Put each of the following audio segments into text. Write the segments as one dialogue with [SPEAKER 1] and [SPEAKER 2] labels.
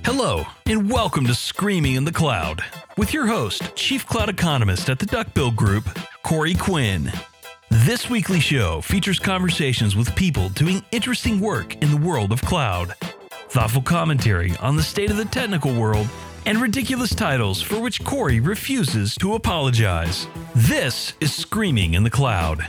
[SPEAKER 1] Hello, and welcome to Screaming in the Cloud, with your host, Chief Cloud Economist at the Duckbill Group, Corey Quinn. This weekly show features conversations with people doing interesting work in the world of cloud, thoughtful commentary on the state of the technical world, and ridiculous titles for which Corey refuses to apologize. This is Screaming in the Cloud.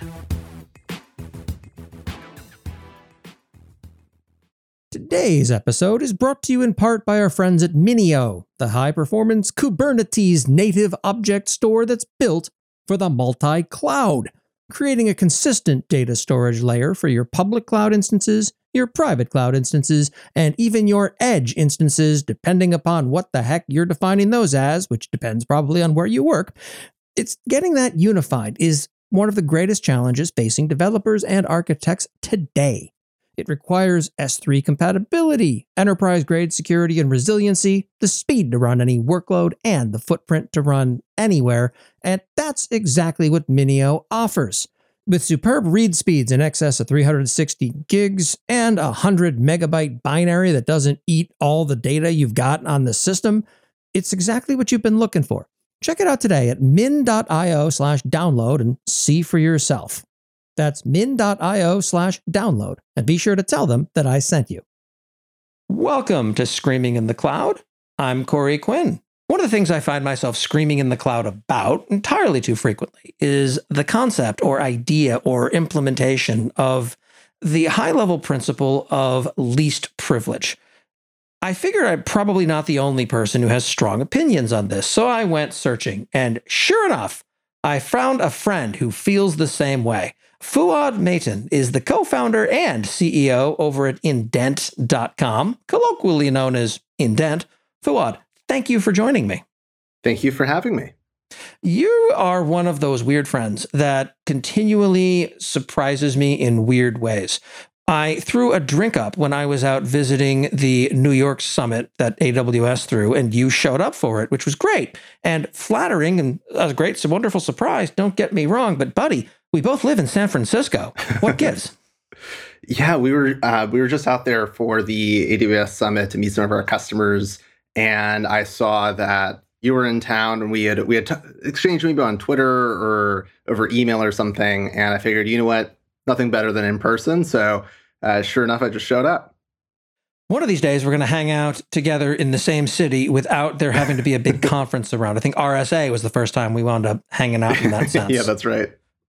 [SPEAKER 2] Today's episode is brought to you in part by our friends at Minio, the high-performance Kubernetes native object store that's built for the multi-cloud, creating a consistent data storage layer for your public cloud instances, your private cloud instances, and even your edge instances, depending upon what the heck you're defining those as, which depends probably on where you work. It's getting that unified is one of the greatest challenges facing developers and architects today. It requires S3 compatibility, enterprise-grade security and resiliency, the speed to run any workload, and the footprint to run anywhere, and that's exactly what Minio offers. With superb read speeds in excess of 360 gigs and a 100 megabyte binary that doesn't eat all the data you've got on the system, it's exactly what you've been looking for. Check it out today at min.io/download and see for yourself. That's min.io/download, and be sure to tell them that I sent you. Welcome to Screaming in the Cloud. I'm Corey Quinn. One of the things I find myself screaming in the cloud about entirely too frequently is the concept or idea or implementation of the high-level principle of least privilege. I figure I'm probably not the only person who has strong opinions on this, so I went searching, and sure enough, I found a friend who feels the same way. Fouad Matin is the co-founder and CEO over at Indent.com, colloquially known as Indent. Fouad, thank you for joining me.
[SPEAKER 3] Thank you for having me.
[SPEAKER 2] You are one of those weird friends that continually surprises me in weird ways. I threw a drink up when I was out visiting the New York summit that AWS threw, and you showed up for it, which was great and flattering and a great, wonderful surprise. Don't get me wrong, but buddy, we both live in San Francisco. What gives?
[SPEAKER 3] Yeah, we were just out there for the AWS summit to meet some of our customers, and I saw that you were in town, and we had exchanged maybe on Twitter or over email or something, and I figured, you know what, nothing better than in person. So sure enough, I just showed up.
[SPEAKER 2] One of these days, we're going to hang out together in the same city without there having to be a big conference around. I think RSA was the first time we wound up hanging out in that sense.
[SPEAKER 3] Yeah, that's right.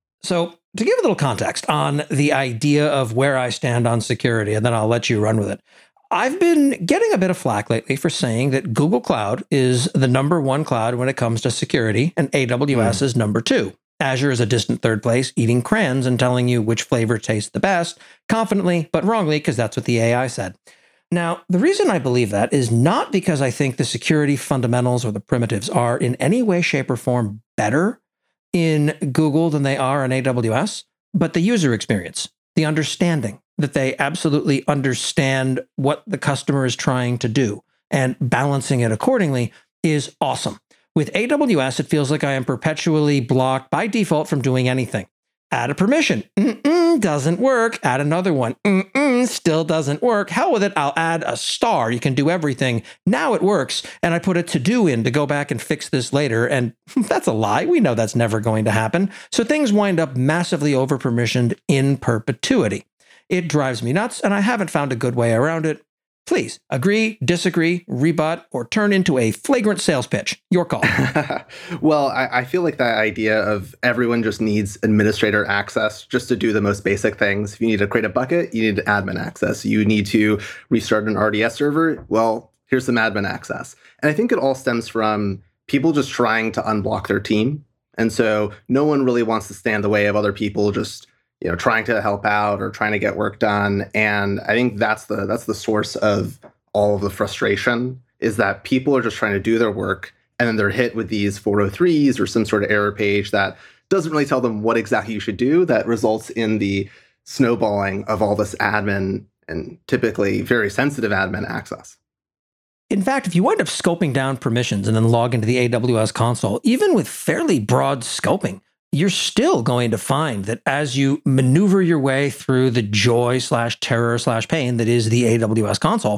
[SPEAKER 2] So to give a little context on the idea of where I stand on security, and then I'll let you run with it. I've been getting a bit of flack lately for saying that Google Cloud is the number one cloud when it comes to security, and AWS is number two. Azure is a distant third place, eating crayons and telling you which flavor tastes the best, confidently, but wrongly, because that's what the AI said. Now, the reason I believe that is not because I think the security fundamentals or the primitives are in any way, shape, or form better in Google than they are in AWS, but the user experience, the understanding that they absolutely understand what the customer is trying to do and balancing it accordingly is awesome. With AWS, it feels like I am perpetually blocked by default from doing anything. Add a permission. Doesn't work. Add another one. Still doesn't work. Hell with it. I'll add a star. You can do everything. Now it works. And I put a to-do in to go back and fix this later. And that's a lie. We know that's never going to happen. So things wind up massively over-permissioned in perpetuity. It drives me nuts, and I haven't found a good way around it. Please agree, disagree, rebut, or turn into a flagrant sales pitch. Your call.
[SPEAKER 3] Well, I feel like that idea of everyone just needs administrator access just to do the most basic things. If you need to create a bucket, you need admin access. You need to restart an RDS server. Well, here's some admin access. And I think it all stems from people just trying to unblock their team. And so no one really wants to stand in the way of other people just trying to help out or trying to get work done. And I think that's the source of all of the frustration, is that people are just trying to do their work, and then they're hit with these 403s or some sort of error page that doesn't really tell them what exactly you should do, that results in the snowballing of all this admin and typically very sensitive admin access.
[SPEAKER 2] In fact, if you wind up scoping down permissions and then log into the AWS console, even with fairly broad scoping, you're still going to find that as you maneuver your way through the joy/terror/pain that is the AWS console,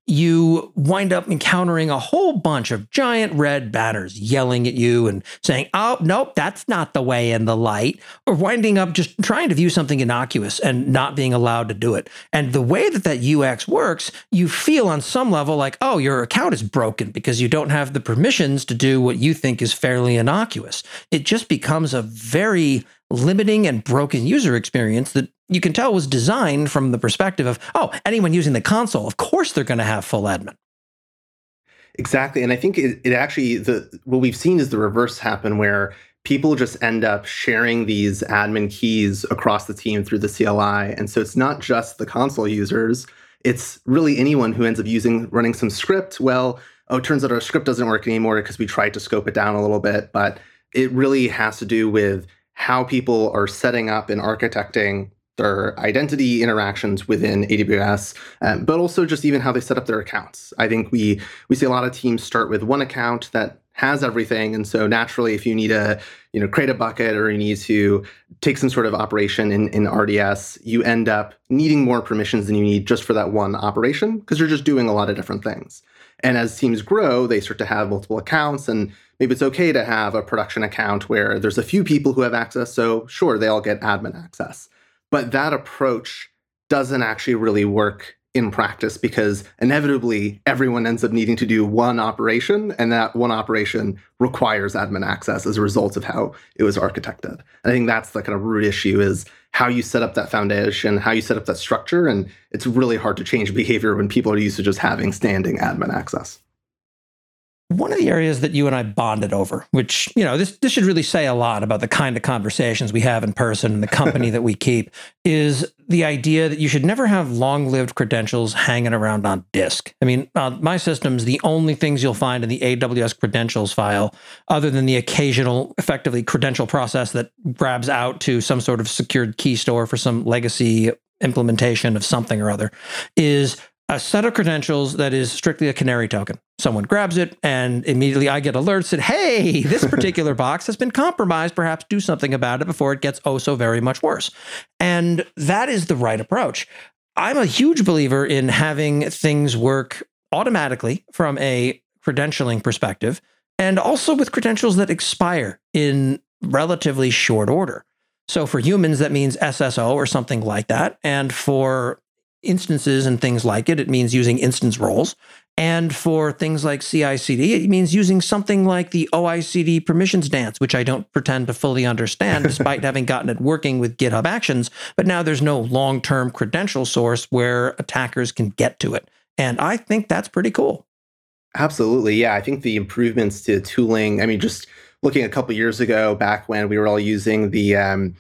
[SPEAKER 2] you wind up encountering a whole bunch of giant red banners yelling at you and saying, oh, nope, that's not the way in the light, or winding up just trying to view something innocuous and not being allowed to do it. And the way that UX works, you feel on some level like, oh, your account is broken because you don't have the permissions to do what you think is fairly innocuous. It just becomes a very limiting and broken user experience that you can tell was designed from the perspective of, oh, anyone using the console, of course they're going to have full admin.
[SPEAKER 3] Exactly. And I think it actually, what we've seen is the reverse happen, where people just end up sharing these admin keys across the team through the CLI. And so it's not just the console users, it's really anyone who ends up running some script. Well, it turns out our script doesn't work anymore because we tried to scope it down a little bit, but it really has to do with how people are setting up and architecting their identity interactions within AWS, but also just even how they set up their accounts. I think we see a lot of teams start with one account that has everything. And so naturally, if you need to create a bucket or you need to take some sort of operation in RDS, you end up needing more permissions than you need just for that one operation, because you're just doing a lot of different things. And as teams grow, they start to have multiple accounts, and maybe it's okay to have a production account where there's a few people who have access. So sure, they all get admin access. But that approach doesn't actually really work in practice, because inevitably everyone ends up needing to do one operation, and that one operation requires admin access as a result of how it was architected. And I think that's the kind of root issue, is how you set up that foundation, how you set up that structure. And it's really hard to change behavior when people are used to just having standing admin access.
[SPEAKER 2] One of the areas that you and I bonded over, which, this should really say a lot about the kind of conversations we have in person and the company that we keep, is the idea that you should never have long-lived credentials hanging around on disk. I mean, my systems, the only things you'll find in the AWS credentials file, other than the occasional, effectively, credential process that grabs out to some sort of secured key store for some legacy implementation of something or other, is a set of credentials that is strictly a canary token. Someone grabs it, and immediately I get alerts that, hey, this particular box has been compromised. Perhaps do something about it before it gets oh so very much worse. And that is the right approach. I'm a huge believer in having things work automatically from a credentialing perspective, and also with credentials that expire in relatively short order. So for humans, that means SSO or something like that. And for instances and things like it means using instance roles. And for things like CI/CD, it means using something like the OICD permissions dance, which I don't pretend to fully understand, despite having gotten it working with GitHub Actions. But now there's no long-term credential source where attackers can get to it. And I think that's pretty cool.
[SPEAKER 3] Absolutely. Yeah, I think the improvements to tooling, just looking a couple of years ago, back when we were all using the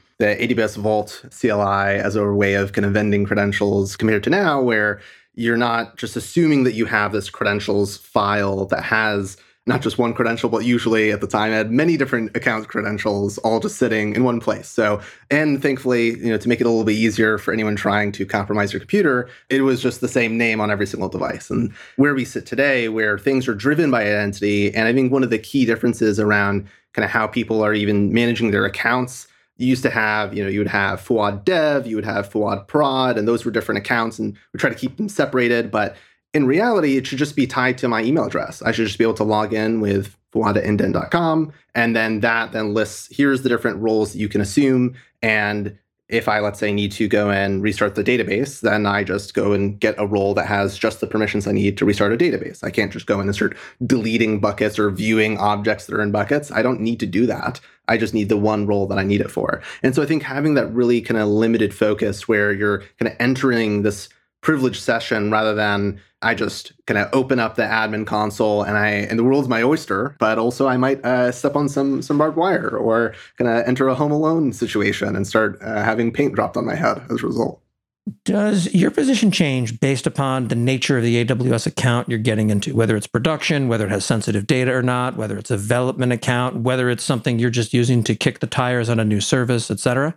[SPEAKER 3] AWS Vault CLI as a way of kind of vending credentials, compared to now, where you're not just assuming that you have this credentials file that has not just one credential, but usually at the time had many different account credentials all just sitting in one place. So, and thankfully, to make it a little bit easier for anyone trying to compromise your computer, it was just the same name on every single device. And where we sit today, where things are driven by identity, and I think one of the key differences around kind of how people are even managing their accounts, you used to have, you would have Fuad Dev, you would have Fuad Prod, and those were different accounts, and we try to keep them separated. But in reality, it should just be tied to my email address. I should just be able to log in with fuad@indent.com, and then that then lists, here's the different roles that you can assume. And if I, let's say, need to go and restart the database, then I just go and get a role that has just the permissions I need to restart a database. I can't just go in and start deleting buckets or viewing objects that are in buckets. I don't need to do that. I just need the one role that I need it for. And so I think having that really kind of limited focus where you're kind of entering this privileged session rather than I just kind of open up the admin console and the world's my oyster, but also I might step on some barbed wire or kind of enter a Home Alone situation and start having paint dropped on my head as a result.
[SPEAKER 2] Does your position change based upon the nature of the AWS account you're getting into, whether it's production, whether it has sensitive data or not, whether it's a development account, whether it's something you're just using to kick the tires on a new service, et cetera?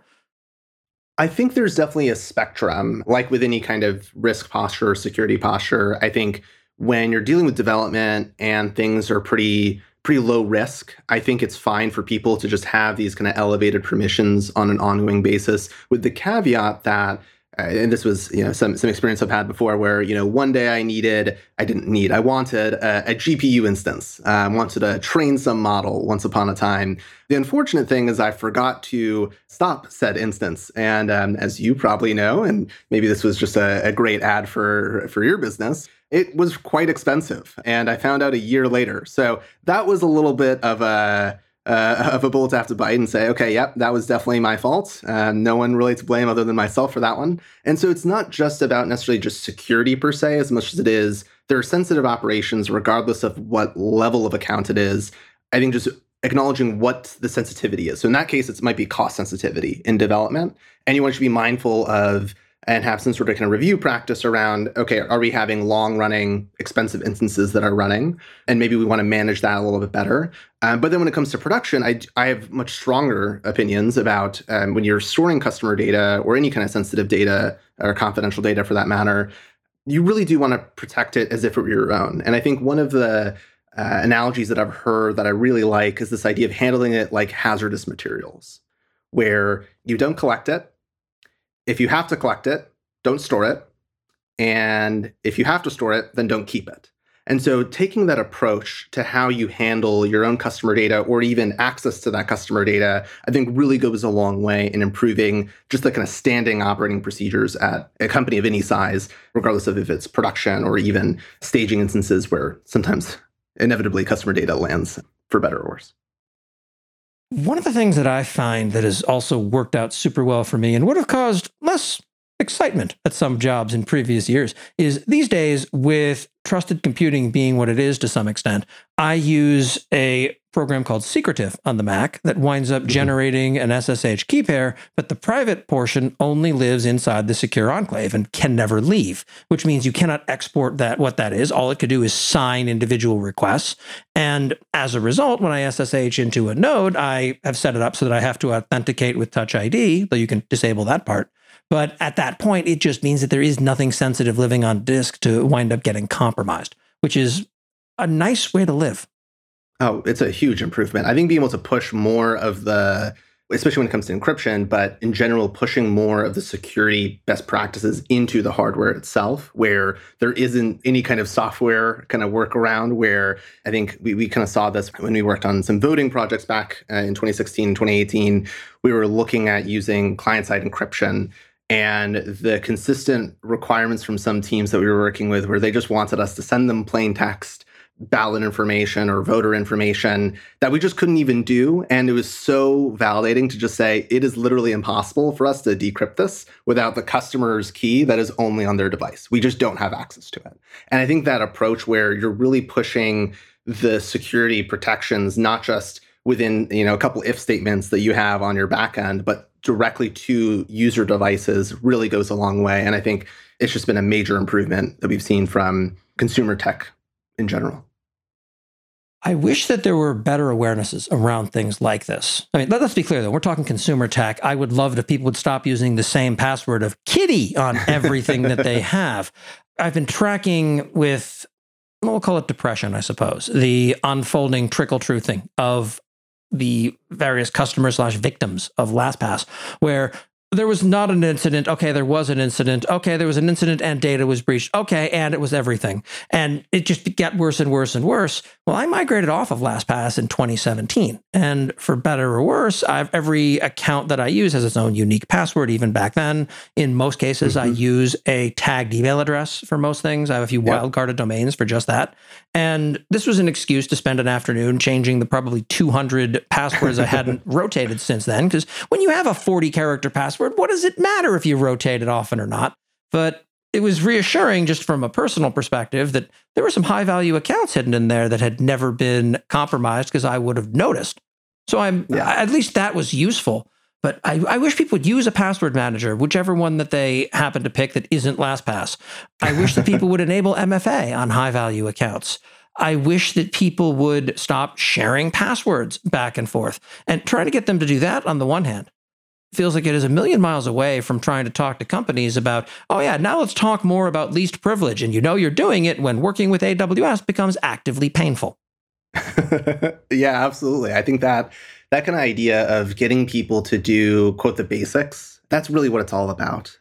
[SPEAKER 3] I think there's definitely a spectrum, like with any kind of risk posture or security posture. I think when you're dealing with development and things are pretty low risk, I think it's fine for people to just have these kind of elevated permissions on an ongoing basis, with the caveat that and this was, some experience I've had before where, one day I wanted a GPU instance. I wanted to train some model once upon a time. The unfortunate thing is I forgot to stop said instance. And as you probably know, and maybe this was just a great ad for your business, it was quite expensive. And I found out a year later. So that was a little bit of a bullet to have to bite and say, okay, yep, that was definitely my fault. No one really to blame other than myself for that one. And so it's not just about necessarily just security per se, as much as it is there are sensitive operations regardless of what level of account it is. I think just acknowledging what the sensitivity is. So in that case, it might be cost sensitivity in development. Anyone should be mindful of and have some sort of kind of review practice around, okay, are we having long-running, expensive instances that are running? And maybe we want to manage that a little bit better. But then when it comes to production, I have much stronger opinions about when you're storing customer data or any kind of sensitive data or confidential data for that matter, you really do want to protect it as if it were your own. And I think one of the analogies that I've heard that I really like is this idea of handling it like hazardous materials, where you don't collect it. If you have to collect it, don't store it. And if you have to store it, then don't keep it. And so taking that approach to how you handle your own customer data or even access to that customer data, I think really goes a long way in improving just the kind of standing operating procedures at a company of any size, regardless of if it's production or even staging instances where sometimes inevitably customer data lands, for better or worse.
[SPEAKER 2] One of the things that I find that has also worked out super well for me and would have caused less excitement at some jobs in previous years is these days, with trusted computing being what it is to some extent, I use a program called Secretive on the Mac that winds up generating an SSH key pair, but the private portion only lives inside the secure enclave and can never leave, which means you cannot export what that is. All it could do is sign individual requests. And as a result, when I SSH into a node, I have set it up so that I have to authenticate with Touch ID, though you can disable that part. But at that point, it just means that there is nothing sensitive living on disk to wind up getting compromised, which is a nice way to live.
[SPEAKER 3] Oh, it's a huge improvement. I think being able to push more of the, especially when it comes to encryption, but in general, pushing more of the security best practices into the hardware itself, where there isn't any kind of software kind of workaround, where I think we kind of saw this when we worked on some voting projects back in 2016, 2018. We were looking at using client-side encryption. And the consistent requirements from some teams that we were working with, where they just wanted us to send them plain text, ballot information or voter information that we just couldn't even do. And it was so validating to just say, it is literally impossible for us to decrypt this without the customer's key that is only on their device. We just don't have access to it. And I think that approach where you're really pushing the security protections, not just within a couple if statements that you have on your backend, but directly to user devices really goes a long way. And I think it's just been a major improvement that we've seen from consumer tech in general.
[SPEAKER 2] I wish that there were better awarenesses around things like this. I mean, let's be clear, though. We're talking consumer tech. I would love it if people would stop using the same password of Kitty on everything that they have. I've been tracking with, we'll call it depression, I suppose, the unfolding trickle-truthing of the various customers/victims of LastPass, where there was not an incident. Okay, there was an incident. Okay, there was an incident and data was breached. Okay, and it was everything. And it just got worse and worse and worse. Well, I migrated off of LastPass in 2017. And for better or worse, every account that I use has its own unique password, even back then. In most cases, I use a tagged email address for most things. I have a few wildcarded domains for just that. And this was an excuse to spend an afternoon changing the probably 200 passwords I hadn't rotated since then. Because when you have a 40-character password, what does it matter if you rotate it often or not? But it was reassuring just from a personal perspective that there were some high-value accounts hidden in there that had never been compromised because I would have noticed. So at least that was useful. But I wish people would use a password manager, whichever one that they happen to pick that isn't LastPass. I wish that people would enable MFA on high-value accounts. I wish that people would stop sharing passwords back and forth and try to get them to do that on the one hand. Feels like it is a million miles away from trying to talk to companies about, oh yeah, now let's talk more about least privilege. And you're doing it when working with AWS becomes actively painful.
[SPEAKER 3] Yeah, absolutely. I think that kind of idea of getting people to do, quote, the basics, that's really what it's all about.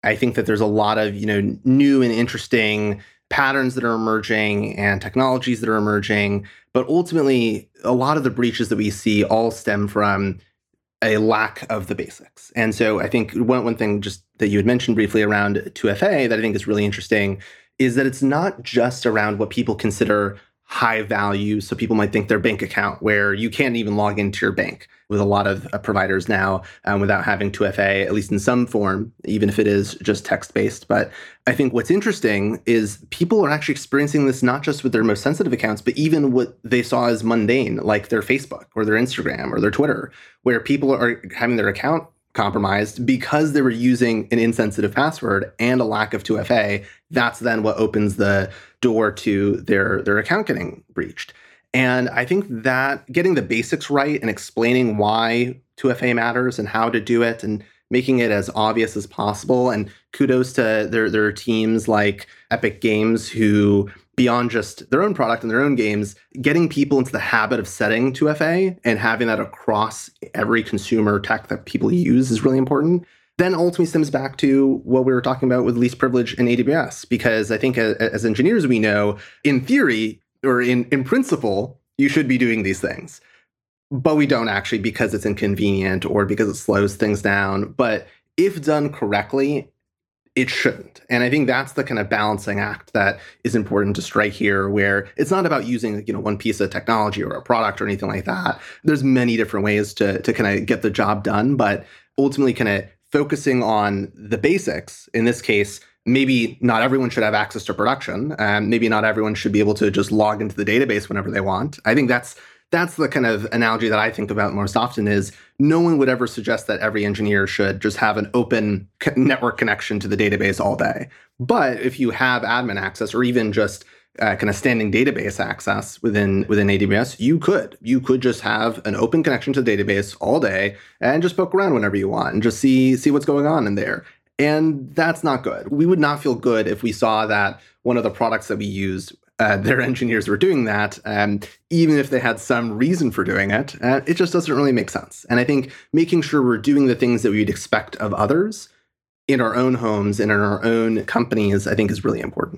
[SPEAKER 3] I think that there's a lot of, new and interesting patterns that are emerging and technologies that are emerging. But ultimately, a lot of the breaches that we see all stem from a lack of the basics. And so I think one thing just that you had mentioned briefly around 2FA that I think is really interesting is that it's not just around what people consider high value. So people might think their bank account, where you can't even log into your bank with a lot of providers now without having 2FA, at least in some form, even if it is just text-based. But I think what's interesting is people are actually experiencing this not just with their most sensitive accounts, but even what they saw as mundane, like their Facebook or their Instagram or their Twitter, where people are having their account compromised because they were using an insensitive password and a lack of 2FA. That's then what opens the door to their account getting breached. And I think that getting the basics right and explaining why 2FA matters and how to do it and making it as obvious as possible. And kudos to their teams like Epic Games, who beyond just their own product and their own games, getting people into the habit of setting 2FA and having that across every consumer tech that people use is really important. Then ultimately stems back to what we were talking about with least privilege in AWS, because I think as engineers, we know in theory or in principle, you should be doing these things, but we don't actually because it's inconvenient or because it slows things down. But if done correctly, it shouldn't. And I think that's the kind of balancing act that is important to strike here, where it's not about using, one piece of technology or a product or anything like that. There's many different ways to kind of get the job done, but ultimately kind of focusing on the basics. In this case, maybe not everyone should have access to production, and maybe not everyone should be able to just log into the database whenever they want. I think that's the kind of analogy that I think about most often is no one would ever suggest that every engineer should just have an open network connection to the database all day. But if you have admin access or even just kind of standing database access within AWS, you could just have an open connection to the database all day and just poke around whenever you want and just see what's going on in there. And that's not good. We would not feel good if we saw that one of the products that we used, their engineers were doing that, even if they had some reason for doing it. It just doesn't really make sense. And I think making sure we're doing the things that we'd expect of others in our own homes and in our own companies, I think is really important.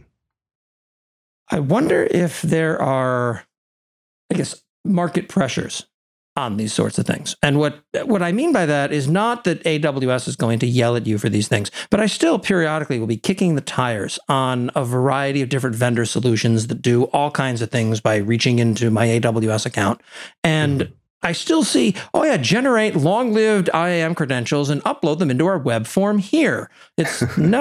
[SPEAKER 2] I wonder if there are, market pressures on these sorts of things. And what I mean by that is not that AWS is going to yell at you for these things, but I still periodically will be kicking the tires on a variety of different vendor solutions that do all kinds of things by reaching into my AWS account. And I still see, generate long-lived IAM credentials and upload them into our web form here. It's no.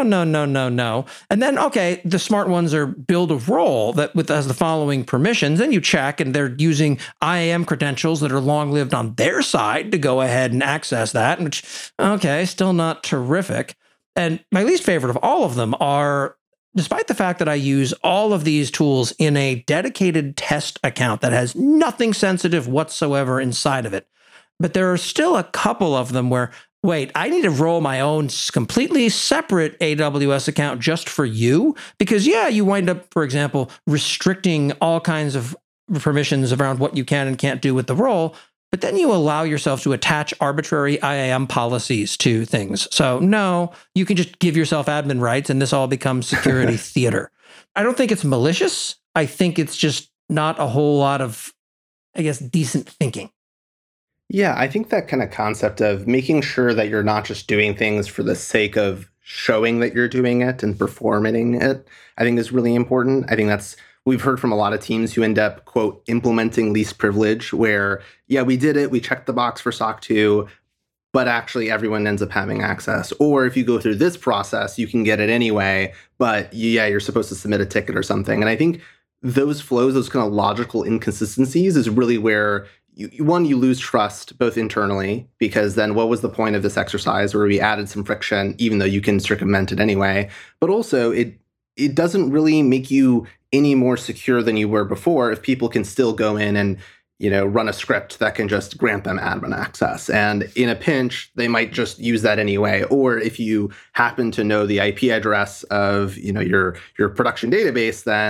[SPEAKER 2] And then, the smart ones are build a role that has the following permissions, and you check, and they're using IAM credentials that are long-lived on their side to go ahead and access that, which, still not terrific. And my least favorite of all of them are, despite the fact that I use all of these tools in a dedicated test account that has nothing sensitive whatsoever inside of it, but there are still a couple of them where, I need to roll my own completely separate AWS account just for you, because you wind up, for example, restricting all kinds of permissions around what you can and can't do with the role. But then you allow yourself to attach arbitrary IAM policies to things. So no, you can just give yourself admin rights and this all becomes security theater. I don't think it's malicious. I think it's just not a whole lot of, decent thinking.
[SPEAKER 3] Yeah, I think that kind of concept of making sure that you're not just doing things for the sake of showing that you're doing it and performing it, I think is really important. I think we've heard from a lot of teams who end up, quote, implementing least privilege, where, we did it, we checked the box for SOC 2, but actually everyone ends up having access. Or if you go through this process, you can get it anyway, but you're supposed to submit a ticket or something. And I think those flows, those kind of logical inconsistencies is really where you lose trust both internally, because then what was the point of this exercise where we added some friction, even though you can circumvent it anyway, but also it doesn't really make you any more secure than you were before if people can still go in and run a script that can just grant them admin access. And in a pinch, they might just use that anyway. Or if you happen to know the IP address of your production database, then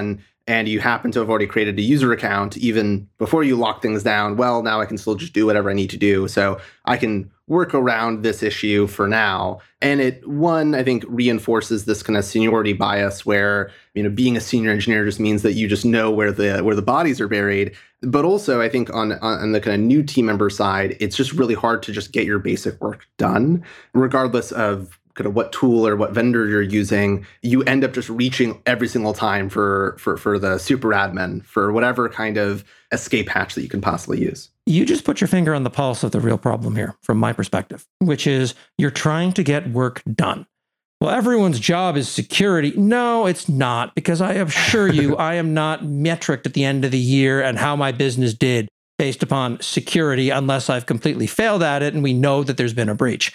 [SPEAKER 3] and you happen to have already created a user account even before you lock things down, well, now I can still just do whatever I need to do. So I can work around this issue for now. And I think reinforces this kind of seniority bias where, being a senior engineer just means that you just know where the bodies are buried. But also, I think on the kind of new team member side, it's just really hard to just get your basic work done, regardless of kind of what tool or what vendor you're using. You end up just reaching every single time for the super admin, for whatever kind of escape hatch that you can possibly use.
[SPEAKER 2] You just put your finger on the pulse of the real problem here, from my perspective, which is you're trying to get work done. Well, everyone's job is security. No, it's not, because I assure you, I am not metriced at the end of the year and how my business did based upon security, unless I've completely failed at it and we know that there's been a breach.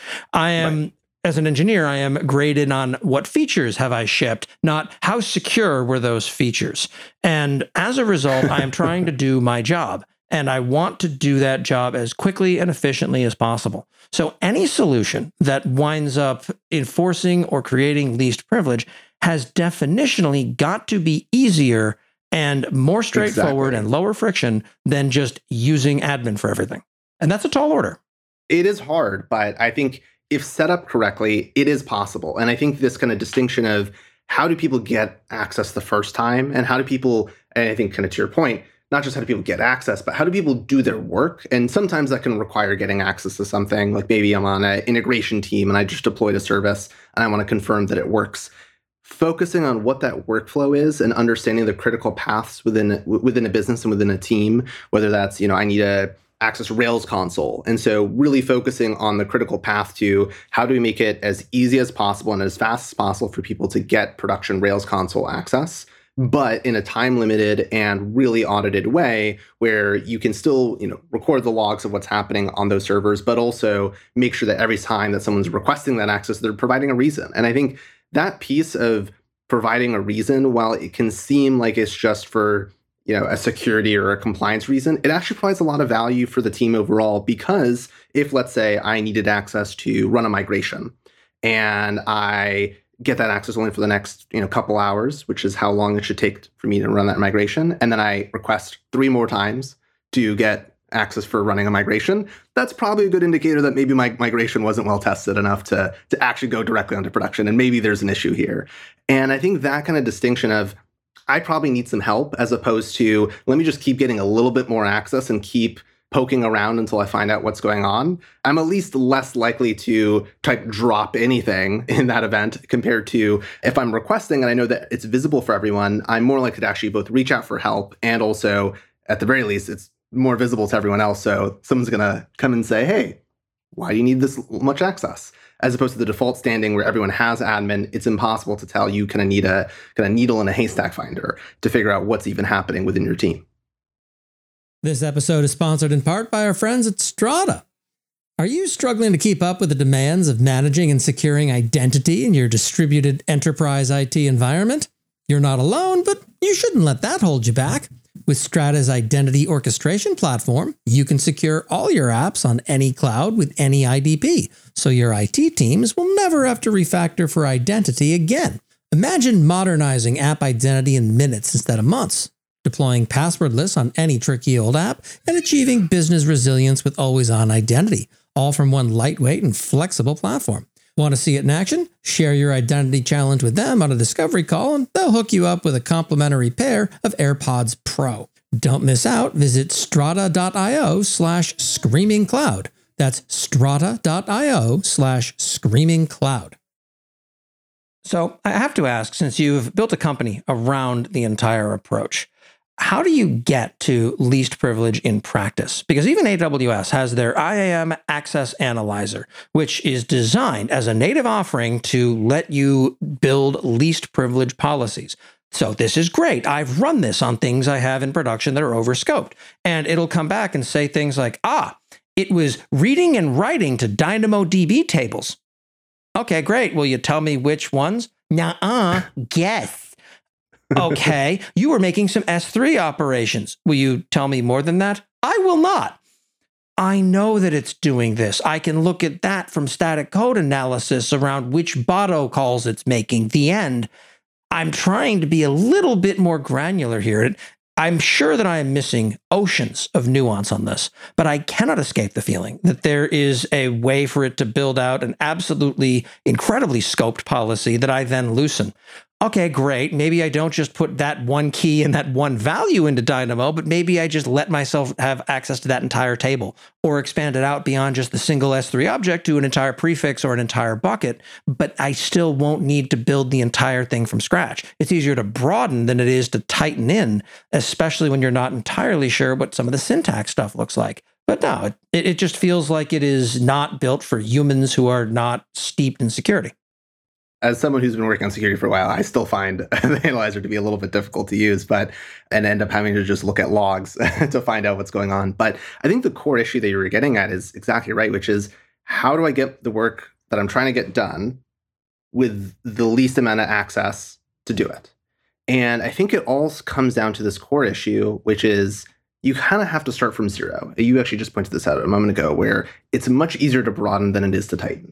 [SPEAKER 2] As an engineer, I am graded on what features have I shipped, not how secure were those features. And as a result, I am trying to do my job. And I want to do that job as quickly and efficiently as possible. So any solution that winds up enforcing or creating least privilege has definitionally got to be easier and more straightforward and lower friction than just using admin for everything. And that's a tall order.
[SPEAKER 3] It is hard, but I think if set up correctly, it is possible. And I think this kind of distinction of how do people get access the first time, and how do people, and I think kind of to your point, not just how do people get access, but how do people do their work? And sometimes that can require getting access to something, like maybe I'm on an integration team and I just deployed a service and I want to confirm that it works. Focusing on what that workflow is and understanding the critical paths within a business and within a team, whether that's, I need to access Rails console. And so really focusing on the critical path to how do we make it as easy as possible and as fast as possible for people to get production Rails console access, but in a time-limited and really audited way where you can still, record the logs of what's happening on those servers, but also make sure that every time that someone's requesting that access, they're providing a reason. And I think that piece of providing a reason, while it can seem like it's just for, a security or a compliance reason, it actually provides a lot of value for the team overall, because if, let's say, I needed access to run a migration and I get that access only for the next couple hours, which is how long it should take for me to run that migration, and then I request 3 more times to get access for running a migration, that's probably a good indicator that maybe my migration wasn't well tested enough to actually go directly onto production, and maybe there's an issue here. And I think that kind of distinction of I probably need some help, as opposed to let me just keep getting a little bit more access and keep poking around until I find out what's going on, I'm at least less likely to type drop anything in that event, compared to if I'm requesting and I know that it's visible for everyone, I'm more likely to actually both reach out for help, and also, at the very least, it's more visible to everyone else. So someone's going to come and say, hey, why do you need this much access? As opposed to the default standing where everyone has admin, it's impossible to tell. You kind of need a kind of needle in a haystack finder to figure out what's even happening within your team.
[SPEAKER 2] This episode is sponsored in part by our friends at Strata. Are you struggling to keep up with the demands of managing and securing identity in your distributed enterprise IT environment? You're not alone, but you shouldn't let that hold you back. With Strata's identity orchestration platform, you can secure all your apps on any cloud with any IDP, so your IT teams will never have to refactor for identity again. Imagine modernizing app identity in minutes instead of months, deploying passwordless on any tricky old app, and achieving business resilience with always-on identity, all from one lightweight and flexible platform. Want to see it in action? Share your identity challenge with them on a discovery call, and they'll hook you up with a complimentary pair of AirPods Pro. Don't miss out. Visit strata.io/screamingcloud. That's strata.io/screamingcloud. So I have to ask, since you've built a company around the entire approach, how do you get to least privilege in practice? Because even AWS has their IAM Access Analyzer, which is designed as a native offering to let you build least privilege policies. So this is great. I've run this on things I have in production that are overscoped. And it'll come back and say things like, it was reading and writing to DynamoDB tables. Okay, great. Will you tell me which ones? Guess. Okay, you were making some S3 operations. Will you tell me more than that? I will not. I know that it's doing this. I can look at that from static code analysis around which Boto calls it's making, the end. I'm trying to be a little bit more granular here. I'm sure that I am missing oceans of nuance on this, but I cannot escape the feeling that there is a way for it to build out an absolutely incredibly scoped policy that I then loosen. Okay, great. Maybe I don't just put that one key and that one value into Dynamo, but maybe I just let myself have access to that entire table or expand it out beyond just the single S3 object to an entire prefix or an entire bucket, but I still won't need to build the entire thing from scratch. It's easier to broaden than it is to tighten in, especially when you're not entirely sure what some of the syntax stuff looks like. But no, it just feels like it is not built for humans who are not steeped in security.
[SPEAKER 3] As someone who's been working on security for a while, I still find the analyzer to be a little bit difficult to use, and end up having to just look at logs to find out what's going on. But I think the core issue that you were getting at is exactly right, which is how do I get the work that I'm trying to get done with the least amount of access to do it? And I think it all comes down to this core issue, which is you kind of have to start from zero. You actually just pointed this out a moment ago, where it's much easier to broaden than it is to tighten.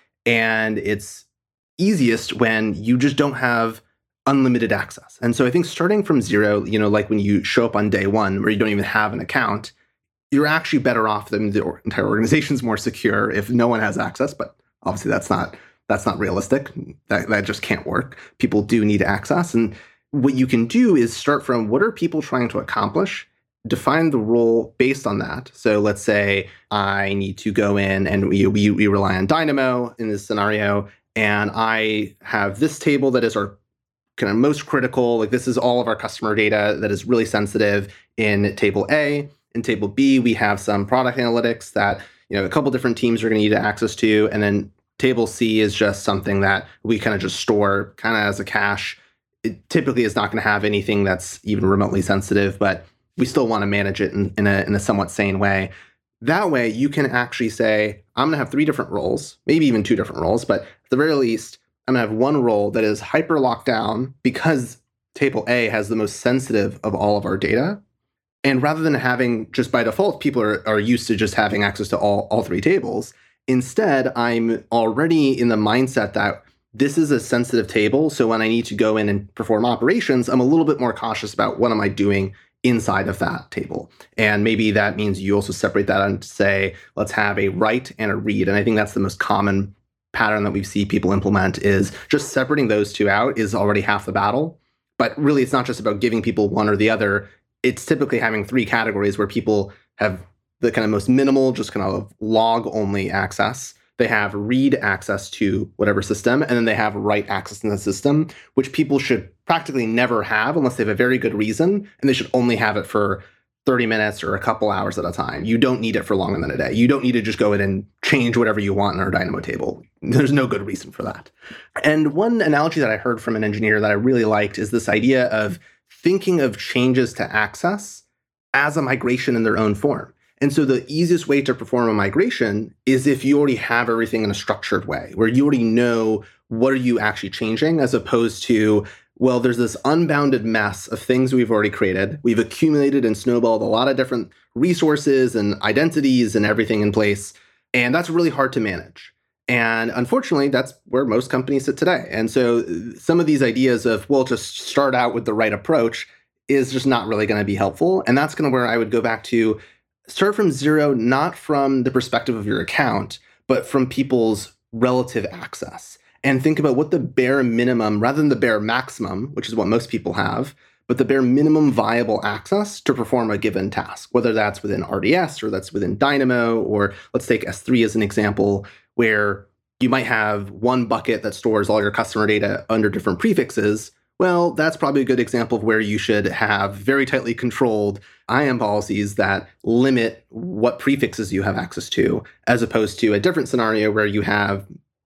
[SPEAKER 3] And it's easiest when you just don't have unlimited access. And so I think starting from zero, like when you show up on day one where you don't even have an account, you're actually better off than the entire organization's more secure if no one has access. But obviously that's not realistic. That just can't work. People do need access. And what you can do is start from what are people trying to accomplish, define the role based on that. So let's say I need to go in and we rely on Dynamo in this scenario, and I have this table that is our kind of most critical, like this is all of our customer data that is really sensitive in table A. In table B, we have some product analytics that, a couple different teams are going to need access to. And then table C is just something that we kind of just store kind of as a cache. It typically is not going to have anything that's even remotely sensitive, but we still want to manage it in a somewhat sane way. That way, you can actually say, I'm going to have 3 different roles, maybe even 2 different roles, but at the very least, I'm going to have one role that is hyper locked down because table A has the most sensitive of all of our data. And rather than having just by default, people are used to just having access to all 3 tables. Instead, I'm already in the mindset that this is a sensitive table. So when I need to go in and perform operations, I'm a little bit more cautious about what am I doing inside of that table. And maybe that means you also separate that and say, let's have a write and a read. And I think that's the most common pattern that we see people implement, is just separating those 2 out is already half the battle. But really, it's not just about giving people one or the other. It's typically having 3 categories where people have the kind of most minimal, just kind of log only access. They have read access to whatever system, and then they have write access in the system, which people should practically never have unless they have a very good reason, and they should only have it for 30 minutes or a couple hours at a time. You don't need it for longer than a day. You don't need to just go in and change whatever you want in our Dynamo table. There's no good reason for that. And one analogy that I heard from an engineer that I really liked is this idea of thinking of changes to access as a migration in their own form. And so the easiest way to perform a migration is if you already have everything in a structured way, where you already know what are you actually changing, as opposed to, well, there's this unbounded mess of things we've already created. We've accumulated and snowballed a lot of different resources and identities and everything in place. And that's really hard to manage. And unfortunately, that's where most companies sit today. And so some of these ideas of, well, just start out with the right approach is just not really going to be helpful. And that's going to where I would go back to start from zero, not from the perspective of your account, but from people's relative access. And think about what the bare minimum, rather than the bare maximum, which is what most people have, but the bare minimum viable access to perform a given task, whether that's within RDS or that's within Dynamo, or let's take S3 as an example, where you might have one bucket that stores all your customer data under different prefixes. Well, that's probably a good example of where you should have very tightly controlled IAM policies that limit what prefixes you have access to, as opposed to a different scenario where you have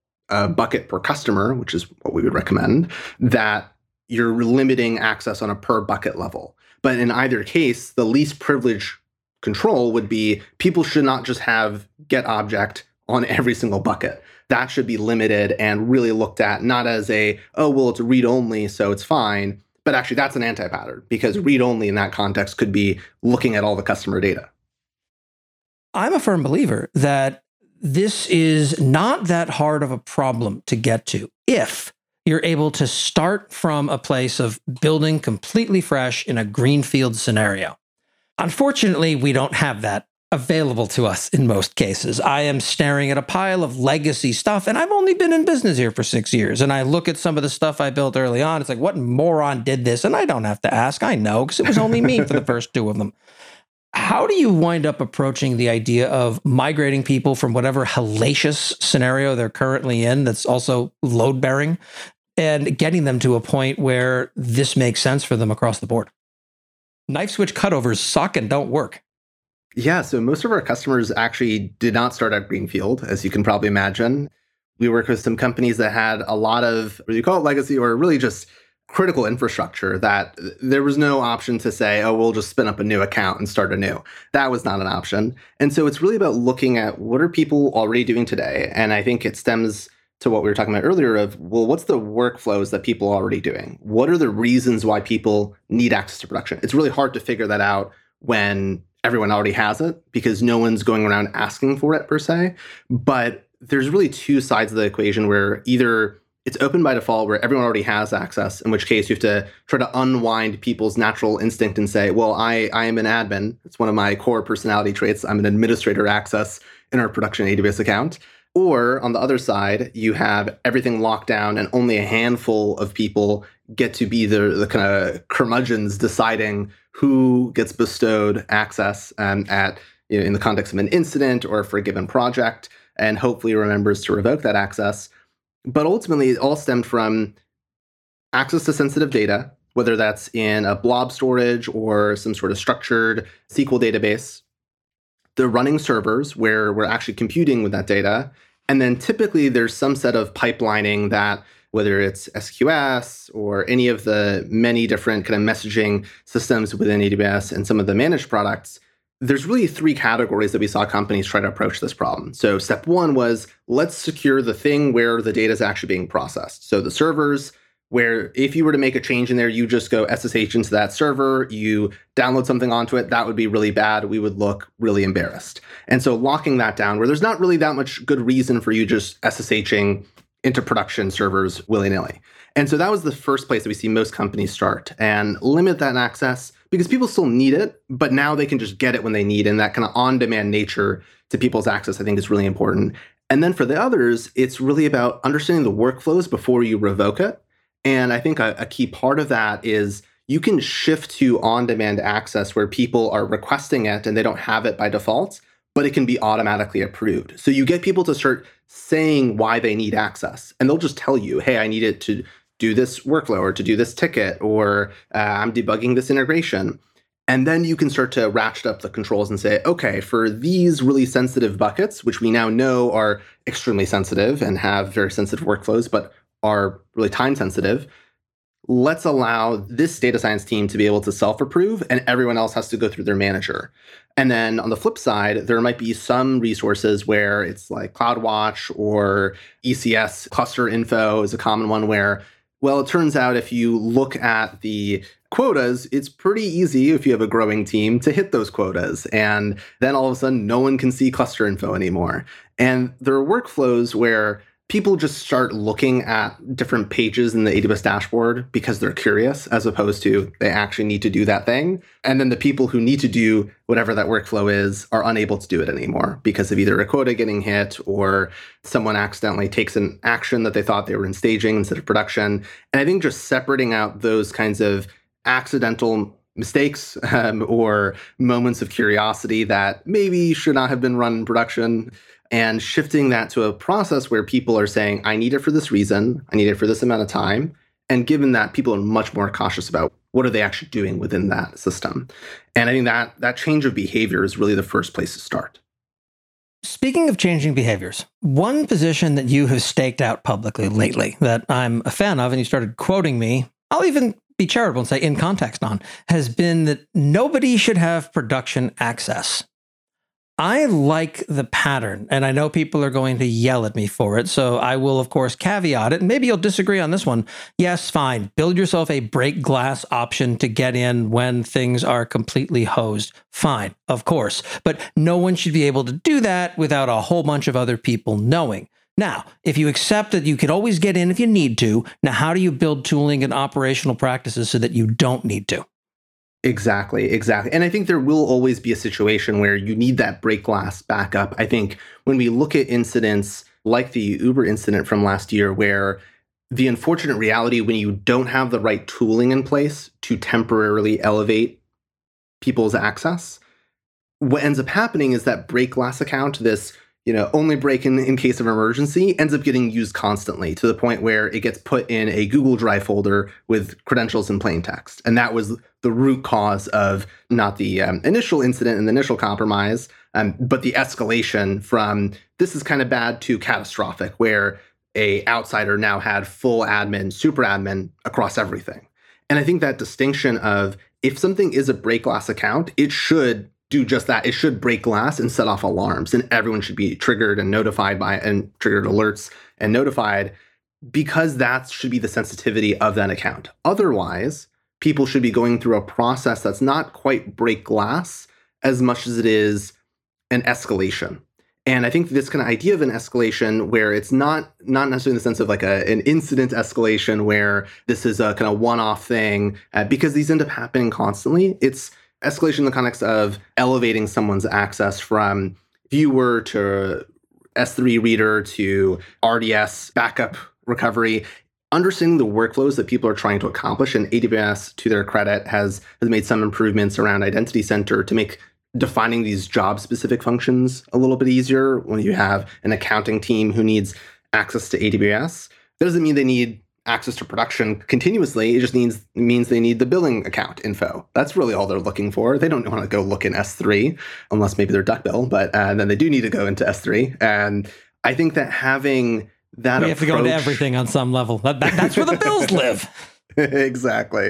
[SPEAKER 3] a bucket per customer, which is what we would recommend, that you're limiting access on a per bucket level. But in either case, the least privilege control would be people should not just have get object on every single bucket. That should be limited and really looked at not as a, oh, well, it's read only, so it's fine. But actually, that's an anti-pattern, because read only in that context could be looking at all the customer data.
[SPEAKER 2] I'm a firm believer that this is not that hard of a problem to get to if You're able to start from a place of building completely fresh in a greenfield scenario. Unfortunately, we don't have that available to us in most cases. I am staring at a pile of legacy stuff, and I've only been in business here for 6 years. And I look at some of the stuff I built early on. It's like, what moron did this? And I don't have to ask. I know, because it was only me for the first 2 of them. How do you wind up approaching the idea of migrating people from whatever hellacious scenario they're currently in that's also load-bearing and getting them to a point where this makes sense for them across the board? Knife switch cutovers suck and don't work.
[SPEAKER 3] Yeah, so most of our customers actually did not start at greenfield, as you can probably imagine. We work with some companies that had a lot of, whether you call it legacy or really just critical infrastructure, that there was no option to say, oh, we'll just spin up a new account and start anew. That was not an option. And so it's really about looking at what are people already doing today. And I think it stems to what we were talking about earlier of, well, what's the workflows that people are already doing? What are the reasons why people need access to production? It's really hard to figure that out when everyone already has it, because no one's going around asking for it per se. But there's really 2 sides of the equation where either it's open by default where everyone already has access, in which case you have to try to unwind people's natural instinct and say, well, I am an admin. It's one of my core personality traits. I'm an administrator access in our production AWS account. Or on the other side, you have everything locked down and only a handful of people get to be the kind of curmudgeons deciding who gets bestowed access at, in the context of an incident or for a given project, and hopefully remembers to revoke that access. But ultimately, it all stemmed from access to sensitive data, whether that's in a blob storage or some sort of structured SQL database. The running servers where we're actually computing with that data. And then typically there's some set of pipelining that, whether it's SQS or any of the many different kind of messaging systems within AWS and some of the managed products, there's really 3 categories that we saw companies try to approach this problem. So step 1 was, let's secure the thing where the data is actually being processed. So the servers, where if you were to make a change in there, you just go SSH into that server, you download something onto it, that would be really bad. We would look really embarrassed. And so locking that down, where there's not really that much good reason for you just SSHing into production servers willy-nilly. And so that was the first place that we see most companies start, and limit that access because people still need it, but now they can just get it when they need. And that kind of on-demand nature to people's access, I think, is really important. And then for the others, it's really about understanding the workflows before you revoke it. And I think a key part of that is you can shift to on-demand access where people are requesting it and they don't have it by default, but it can be automatically approved. So you get people to start saying why they need access, and they'll just tell you, hey, I need it to do this workflow or to do this ticket, or I'm debugging this integration. And then you can start to ratchet up the controls and say, okay, for these really sensitive buckets, which we now know are extremely sensitive and have very sensitive workflows, but are really time sensitive, let's allow this data science team to be able to self-approve, and everyone else has to go through their manager. And then on the flip side, there might be some resources where it's like CloudWatch or ECS cluster info is a common one where, well, it turns out if you look at the quotas, it's pretty easy if you have a growing team to hit those quotas. And then all of a sudden, no one can see cluster info anymore. And there are workflows where people just start looking at different pages in the AWS dashboard because they're curious, as opposed to they actually need to do that thing. And then the people who need to do whatever that workflow is are unable to do it anymore because of either a quota getting hit or someone accidentally takes an action that they thought they were in staging instead of production. And I think just separating out those kinds of accidental mistakes or moments of curiosity that maybe should not have been run in production, and shifting that to a process where people are saying, I need it for this reason, I need it for this amount of time. And given that, people are much more cautious about what are they actually doing within that system. And I think that change of behavior is really the first place to start.
[SPEAKER 2] Speaking of changing behaviors, one position that you have staked out publicly lately that I'm a fan of, and you started quoting me, I'll even be charitable and say in context on, has been that nobody should have production access. I like the pattern, and I know people are going to yell at me for it, so I will, of course, caveat it, and maybe you'll disagree on this one. Yes, fine. Build yourself a break glass option to get in when things are completely hosed. Fine, of course. But no one should be able to do that without a whole bunch of other people knowing. Now, if you accept that you can always get in if you need to, now how do you build tooling and operational practices so that you don't need to?
[SPEAKER 3] Exactly. And I think there will always be a situation where you need that break glass backup. I think when we look at incidents like the Uber incident from last year, where the unfortunate reality when you don't have the right tooling in place to temporarily elevate people's access, what ends up happening is that break glass account, this only break in case of emergency, ends up getting used constantly to the point where it gets put in a Google Drive folder with credentials in plain text. And that was the root cause of not the initial incident and the initial compromise, but the escalation from this is kind of bad to catastrophic, where a outsider now had full admin, super admin across everything. And I think that distinction of if something is a break glass account, it should do just that. It should break glass and set off alarms, and everyone should be triggered and notified by it, and triggered alerts and notified, because that should be the sensitivity of that account. Otherwise, people should be going through a process that's not quite break glass as much as it is an escalation. And I think this kind of idea of an escalation where it's not necessarily in the sense of like an incident escalation where this is a kind of one-off thing, because these end up happening constantly. It's escalation in the context of elevating someone's access from viewer to S3 reader to RDS backup recovery. Understanding the workflows that people are trying to accomplish, and AWS, to their credit, has made some improvements around Identity Center to make defining these job-specific functions a little bit easier. When you have an accounting team who needs access to AWS, that doesn't mean they need access to production continuously. It just means they need the billing account info. That's really all they're looking for. They don't want to go look in S3, unless maybe they're DuckBill, but then they do need to go into S3. And I think that having that
[SPEAKER 2] we have to go into everything on some level. That's where the bills live.
[SPEAKER 3] Exactly.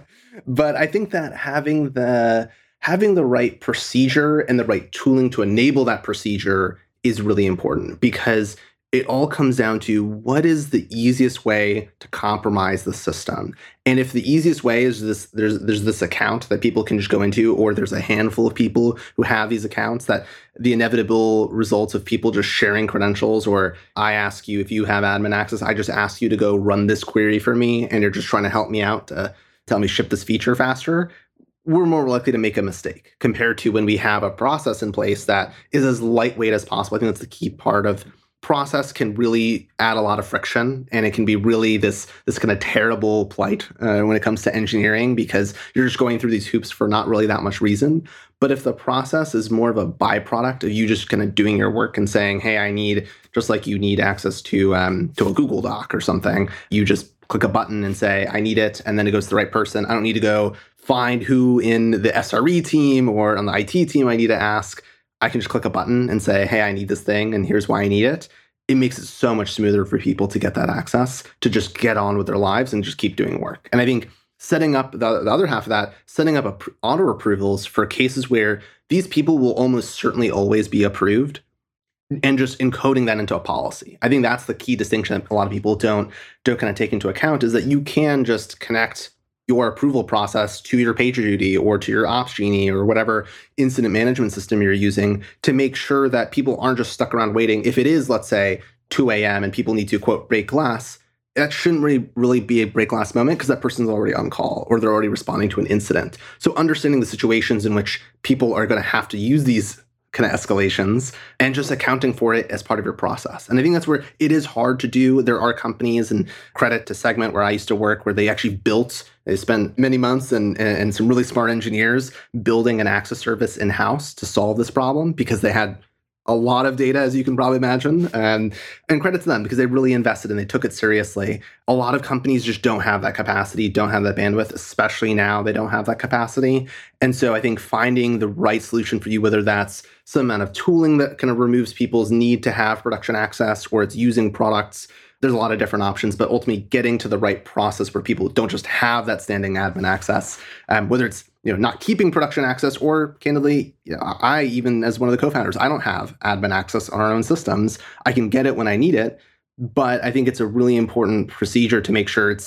[SPEAKER 3] But I think that having the right procedure and the right tooling to enable that procedure is really important, because it all comes down to what is the easiest way to compromise the system. And if the easiest way is there's this account that people can just go into, or there's a handful of people who have these accounts, that the inevitable results of people just sharing credentials, or I ask you if you have admin access, I just ask you to go run this query for me, and you're just trying to help me out to tell me ship this feature faster, we're more likely to make a mistake compared to when we have a process in place that is as lightweight as possible. I think that's the key part of process. Can really add a lot of friction, and it can be really this kind of terrible plight when it comes to engineering, because you're just going through these hoops for not really that much reason. But if the process is more of a byproduct of you just kind of doing your work and saying, hey, I need, just like you need access to a Google Doc or something, you just click a button and say, I need it, and then it goes to the right person. I don't need to go find who in the SRE team or on the IT team I need to ask. I can just click a button and say, hey, I need this thing, and here's why I need it. It makes it so much smoother for people to get that access, to just get on with their lives and just keep doing work. And I think setting up the other half of that, setting up auto approvals for cases where these people will almost certainly always be approved, and just encoding that into a policy. I think that's the key distinction that a lot of people don't kind of take into account, is that you can just connect your approval process to your PagerDuty or to your Opsgenie or whatever incident management system you're using, to make sure that people aren't just stuck around waiting. If it is, let's say, 2 a.m. and people need to, quote, break glass, that shouldn't really be a break glass moment, because that person's already on call or they're already responding to an incident. So understanding the situations in which people are going to have to use these kind of escalations and just accounting for it as part of your process. And I think that's where it is hard to do. There are companies, and credit to Segment, where I used to work, where they actually they spent many months and some really smart engineers building an access service in-house to solve this problem, because they had a lot of data, as you can probably imagine, and credit to them, because they really invested and they took it seriously. A lot of companies just don't have that capacity, don't have that bandwidth, especially now they don't have that capacity. And so I think finding the right solution for you, whether that's some amount of tooling that kind of removes people's need to have production access, or it's using products, there's a lot of different options, but ultimately getting to the right process where people don't just have that standing admin access, whether it's not keeping production access, or candidly, I, even as one of the co-founders, I don't have admin access on our own systems. I can get it when I need it, but I think it's a really important procedure to make sure it's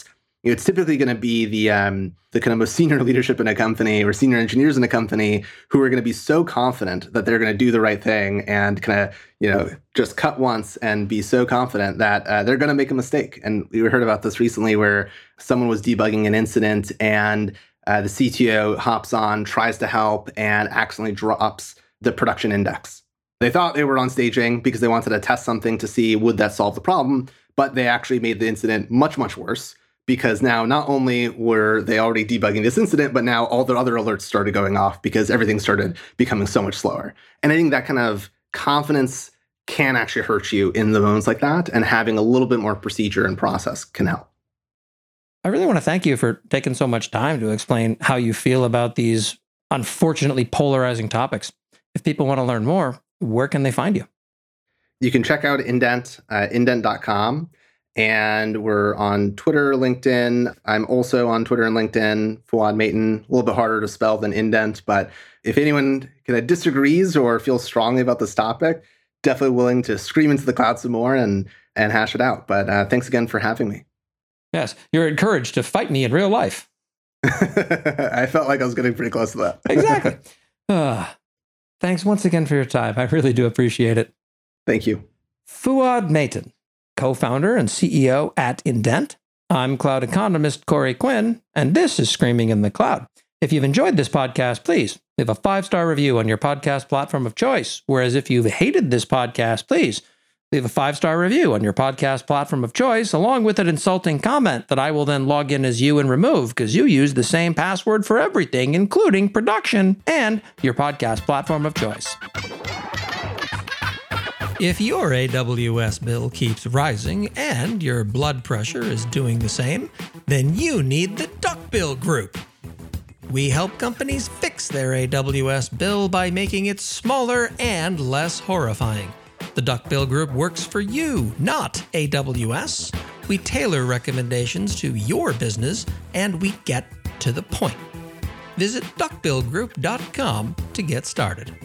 [SPEAKER 3] It's typically going to be the kind of most senior leadership in a company or senior engineers in a company who are going to be so confident that they're going to do the right thing and kind of, just cut once and be so confident that they're going to make a mistake. And we heard about this recently where someone was debugging an incident and the CTO hops on, tries to help, and accidentally drops the production index. They thought they were on staging because they wanted to test something to see would that solve the problem, but they actually made the incident much, much worse. Because now not only were they already debugging this incident, but now all their other alerts started going off because everything started becoming so much slower. And I think that kind of confidence can actually hurt you in the moments like that. And having a little bit more procedure and process can help.
[SPEAKER 2] I really want to thank you for taking so much time to explain how you feel about these unfortunately polarizing topics. If people want to learn more, where can they find you?
[SPEAKER 3] You can check out Indent, indent.com. And we're on Twitter, LinkedIn. I'm also on Twitter and LinkedIn, Fouad Mayton. A little bit harder to spell than Indent, but if anyone kind of disagrees or feels strongly about this topic, definitely willing to scream into the cloud some more and hash it out. But thanks again for having me.
[SPEAKER 2] Yes, you're encouraged to fight me in real life.
[SPEAKER 3] I felt like I was getting pretty close to that.
[SPEAKER 2] Exactly. Thanks once again for your time. I really do appreciate it.
[SPEAKER 3] Thank you.
[SPEAKER 2] Fouad Mayton, co-founder and CEO at Indent. I'm cloud economist Corey Quinn, and this is Screaming in the Cloud. If you've enjoyed this podcast, please leave a 5-star review on your podcast platform of choice. Whereas if you've hated this podcast, please leave a 5-star review on your podcast platform of choice, along with an insulting comment that I will then log in as you and remove because you use the same password for everything, including production and your podcast platform of choice. If your AWS bill keeps rising and your blood pressure is doing the same, then you need the Duckbill Group. We help companies fix their AWS bill by making it smaller and less horrifying. The Duckbill Group works for you, not AWS. We tailor recommendations to your business, and we get to the point. Visit duckbillgroup.com to get started.